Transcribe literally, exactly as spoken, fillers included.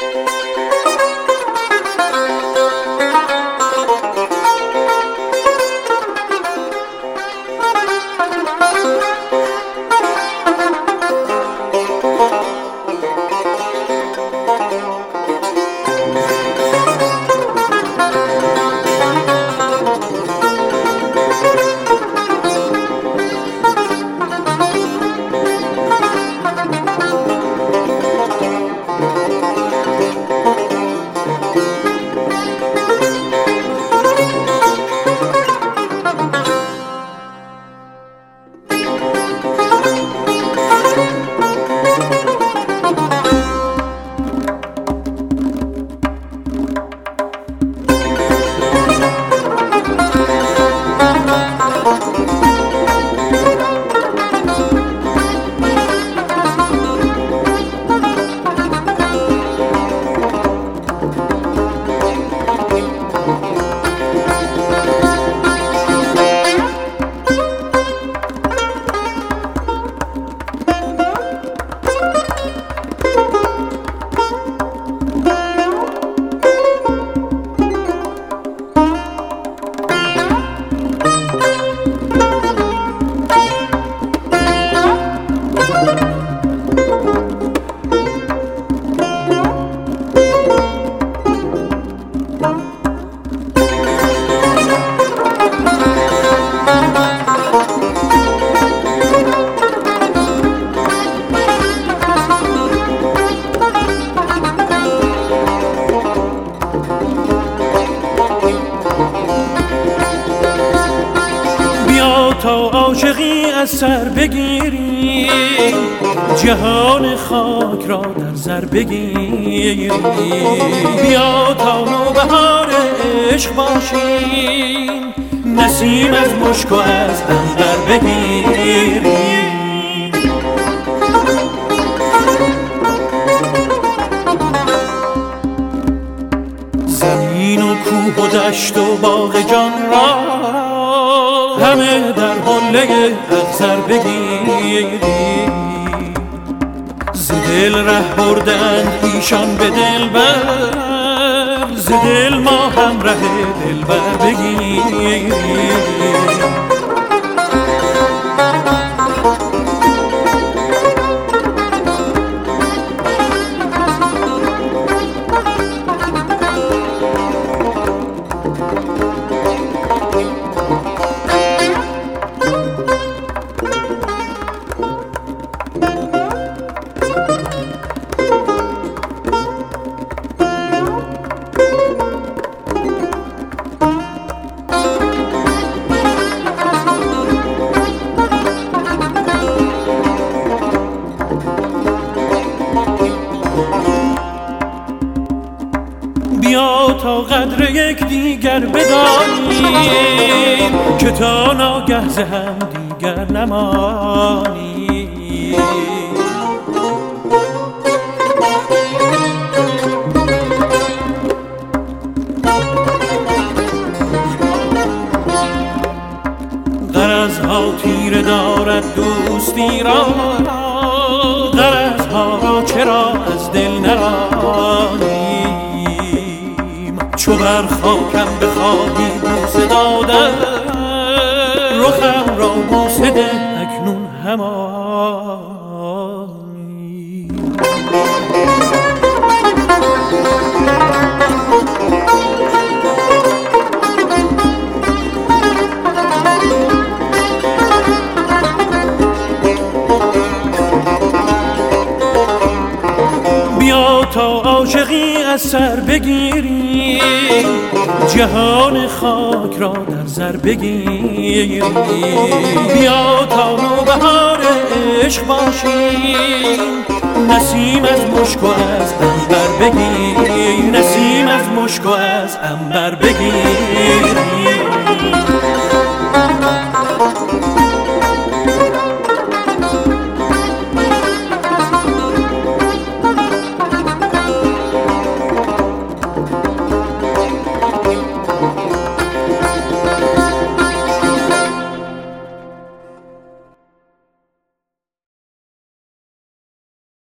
تا عاشقی از سر بگیری، جهان خاک را در سر بگیری. بیا تا نوبهار عشق باشیم، نسیم از مشک و از عنبر بگیری. زمین و کوه و دشت و باغ جان را همه در حله اخضر بگیری. ز دل ره بردند ایشان به دلبر، ز دل ما هم ره دلبر بگیری. بیا تا قدر یک دیگر بدانیم، که تا ناگه ز هم دیگر نمانیم. غرضها تیره دارد دوستی را، غرضها را چرا از دل نرانیم. چو بر خاکم بخواهی بوسه دادن، رخم را بوسه ده اکنون همانی. بیا تا عاشقی از سر بگیری، جهان خاک را در زر بگیری. بیا تا نوبهار عشق باشیم، نسیم از مشک و از عنبر بگیری. نسیم از مشک و از عنبر بگیری.